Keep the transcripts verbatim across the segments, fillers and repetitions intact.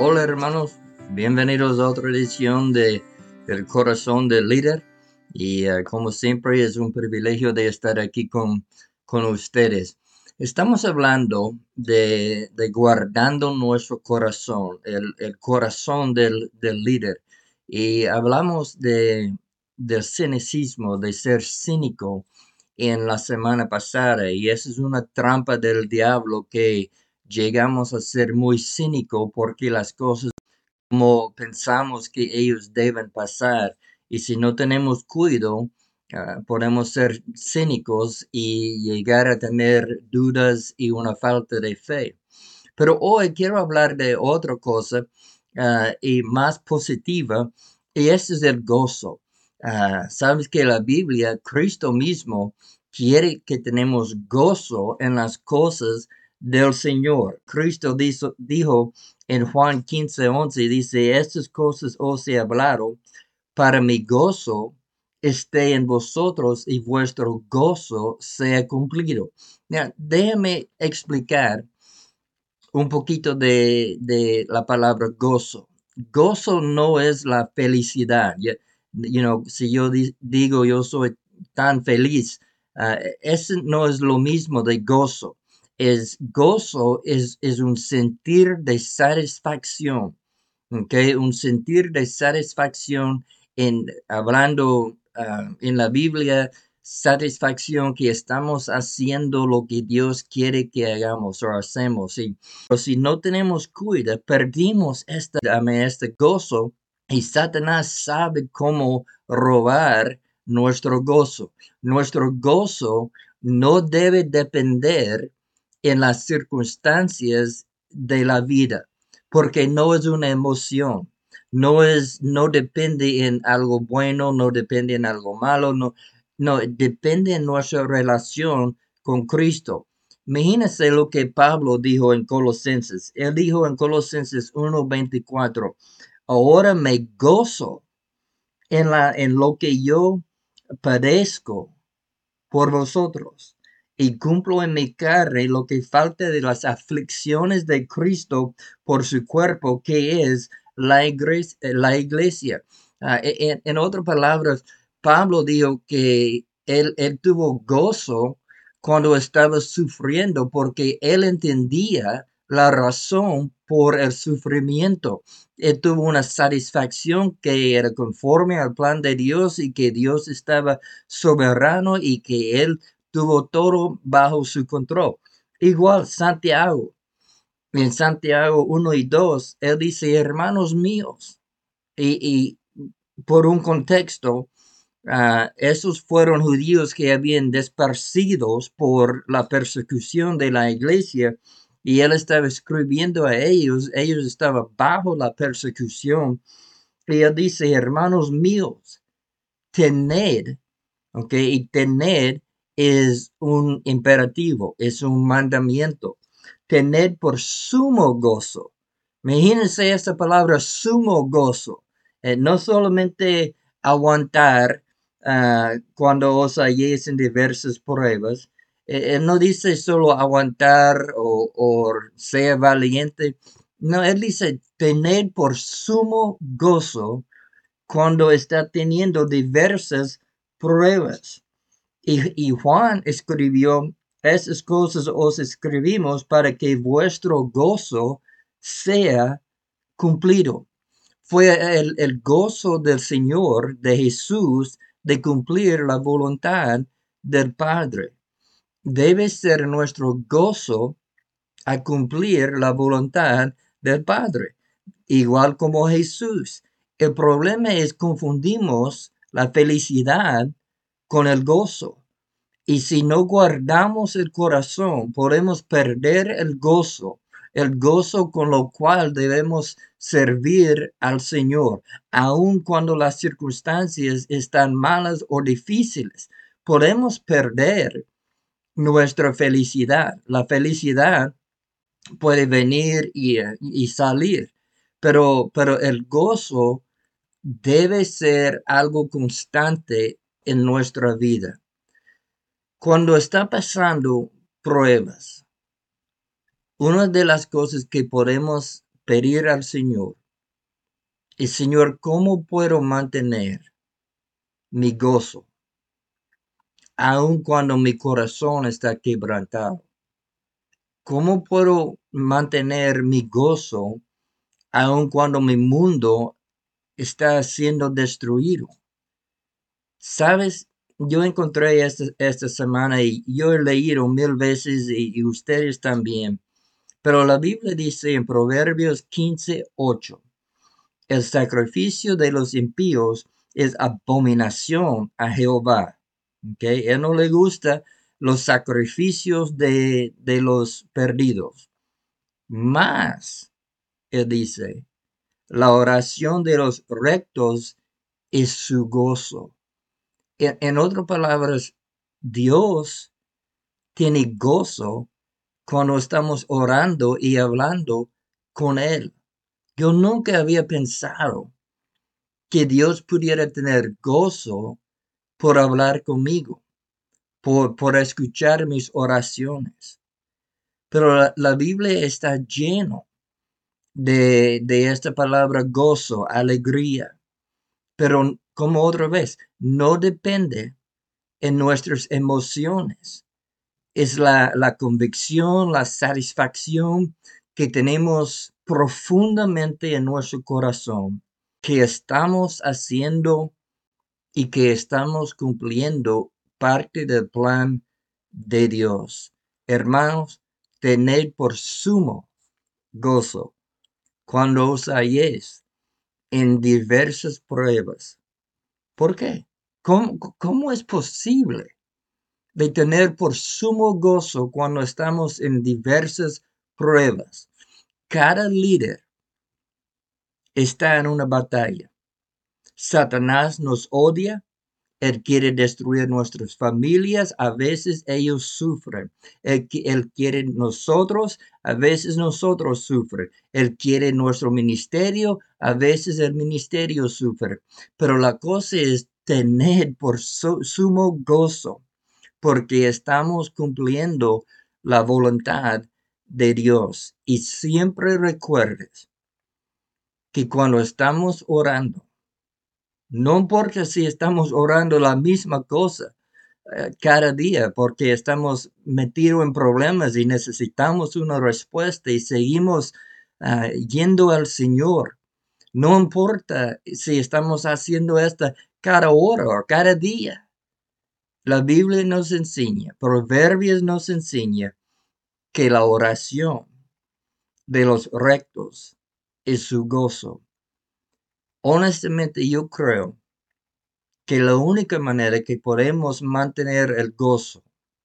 Hola hermanos, bienvenidos a otra edición de El Corazón del Líder y uh, como siempre es un privilegio de estar aquí con, con ustedes. Estamos hablando de, de guardando nuestro corazón, el, el corazón del, del líder, y hablamos de, del cinicismo, de ser cínico en la semana pasada, y esa es una trampa del diablo que llegamos a ser muy cínicos porque las cosas como pensamos que ellos deben pasar y si no tenemos cuidado uh, podemos ser cínicos y llegar a tener dudas y una falta de fe. Pero hoy quiero hablar de otra cosa uh, y más positiva y ese es el gozo. Uh, sabes que la Biblia, Cristo mismo quiere que tenemos gozo en las cosas del Señor. Cristo dijo, dijo en Juan quince, once, dice, estas cosas os he hablado para mi gozo esté en vosotros y vuestro gozo sea cumplido. Now, déjame explicar un poquito de, de la palabra gozo. Gozo no es la felicidad. You, you know, si yo di, digo yo soy tan feliz, uh, eso no es lo mismo de gozo. Es gozo es, es un sentir de satisfacción, ¿okay? Un sentir de satisfacción en hablando uh, en la Biblia, satisfacción que estamos haciendo lo que Dios quiere que hagamos o hacemos. Y pero si no tenemos cuidado, perdimos este, este gozo y Satanás sabe cómo robar nuestro gozo. Nuestro gozo no debe depender en las circunstancias de la vida, porque no es una emoción. No es, no depende en algo bueno, no depende en algo malo, no, no, depende en nuestra relación con Cristo. Imagínense lo que Pablo dijo en Colosenses. Él dijo en Colosenses uno veinticuatro, ahora me gozo en, la, en lo que yo padezco por vosotros y cumplo en mi carne lo que falta de las aflicciones de Cristo por su cuerpo, que es la iglesia. La iglesia. Uh, en, en otras palabras, Pablo dijo que él, él tuvo gozo cuando estaba sufriendo porque él entendía la razón por el sufrimiento. Él tuvo una satisfacción que era conforme al plan de Dios y que Dios estaba soberano y que él tuvo todo bajo su control. Igual Santiago, en Santiago uno y dos, él dice, hermanos míos, y, y por un contexto, Uh, esos fueron judíos que habían desparcidos por la persecución de la iglesia y él estaba escribiendo a ellos, ellos estaban bajo la persecución y él dice, hermanos míos, tened, ok, y tened es un imperativo, es un mandamiento, tened por sumo gozo. Imagínense esta palabra sumo gozo, eh, no solamente aguantar uh, cuando os halléis en diversas pruebas. Eh, él no dice solo aguantar o, o sea valiente. No, él dice tener por sumo gozo cuando está teniendo diversas pruebas. Y, y Juan escribió, esas cosas os escribimos para que vuestro gozo sea cumplido. Fue el, el gozo del Señor, de Jesús, de cumplir la voluntad del Padre. Debe ser nuestro gozo a cumplir la voluntad del Padre, igual como Jesús. El problema es confundimos la felicidad con el gozo. Y si no guardamos el corazón, podemos perder el gozo, el gozo con lo cual debemos servir al Señor, aun cuando las circunstancias están malas o difíciles. Podemos perder nuestra felicidad. La felicidad puede venir y, y salir, pero, pero el gozo debe ser algo constante en nuestra vida. Cuando está pasando pruebas, una de las cosas que podemos pedir al Señor, y Señor, ¿cómo puedo mantener mi gozo, aun cuando mi corazón está quebrantado? ¿Cómo puedo mantener mi gozo, aun cuando mi mundo está siendo destruido? Sabes, yo encontré esta, esta semana y yo he leído mil veces y, y ustedes también, pero la Biblia dice en Proverbios quince, ocho, el sacrificio de los impíos es abominación a Jehová. ¿Okay? Él no le gusta los sacrificios de, de los perdidos. Mas, él dice, la oración de los rectos es su gozo. En, en otras palabras, Dios tiene gozo cuando estamos orando y hablando con Él. Yo nunca había pensado que Dios pudiera tener gozo por hablar conmigo, por, por escuchar mis oraciones. Pero la, la Biblia está lleno de, de esta palabra gozo, alegría. Pero como otra vez, no depende en nuestras emociones. Es la, la convicción, la satisfacción que tenemos profundamente en nuestro corazón, que estamos haciendo y que estamos cumpliendo parte del plan de Dios. Hermanos, tened por sumo gozo cuando os halléis en diversas pruebas. ¿Por qué? ¿Cómo, cómo es posible de tener por sumo gozo cuando estamos en diversas pruebas? Cada líder está en una batalla. Satanás nos odia. Él quiere destruir nuestras familias, a veces ellos sufren. Él, él quiere nosotros, a veces nosotros sufren. Él quiere nuestro ministerio, a veces el ministerio sufre. Pero la cosa es tener por su, sumo gozo, porque estamos cumpliendo la voluntad de Dios. Y siempre recuerdes que cuando estamos orando, no importa si estamos orando la misma cosa eh, cada día, porque estamos metidos en problemas y necesitamos una respuesta y seguimos uh, yendo al Señor. No importa si estamos haciendo esto cada hora o cada día. La Biblia nos enseña, Proverbios nos enseña que la oración de los rectos es su gozo. Honestamente, yo creo que la única manera que podemos mantener el gozo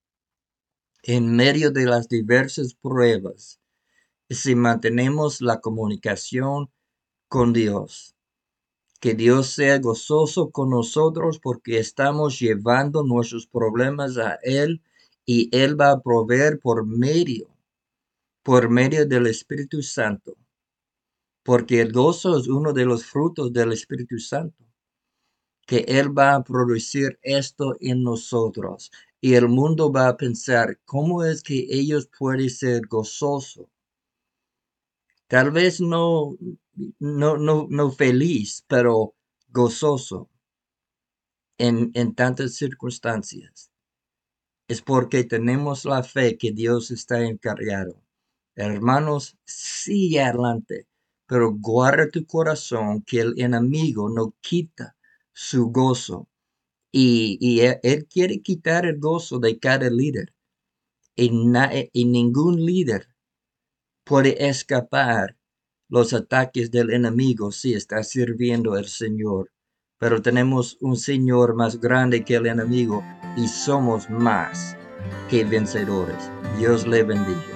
en medio de las diversas pruebas es si mantenemos la comunicación con Dios. Que Dios sea gozoso con nosotros porque estamos llevando nuestros problemas a Él y Él va a proveer por medio, por medio del Espíritu Santo. Porque el gozo es uno de los frutos del Espíritu Santo. Que Él va a producir esto en nosotros. Y el mundo va a pensar, ¿cómo es que ellos pueden ser gozosos? Tal vez no, no, no, no feliz, pero gozoso en, en tantas circunstancias. Es porque tenemos la fe que Dios está encargado. Hermanos, sigue adelante, pero guarda tu corazón que el enemigo no quita su gozo. Y, y él, él quiere quitar el gozo de cada líder. Y, na, y ningún líder puede escapar los ataques del enemigo si está sirviendo al Señor. Pero tenemos un Señor más grande que el enemigo y somos más que vencedores. Dios le bendiga.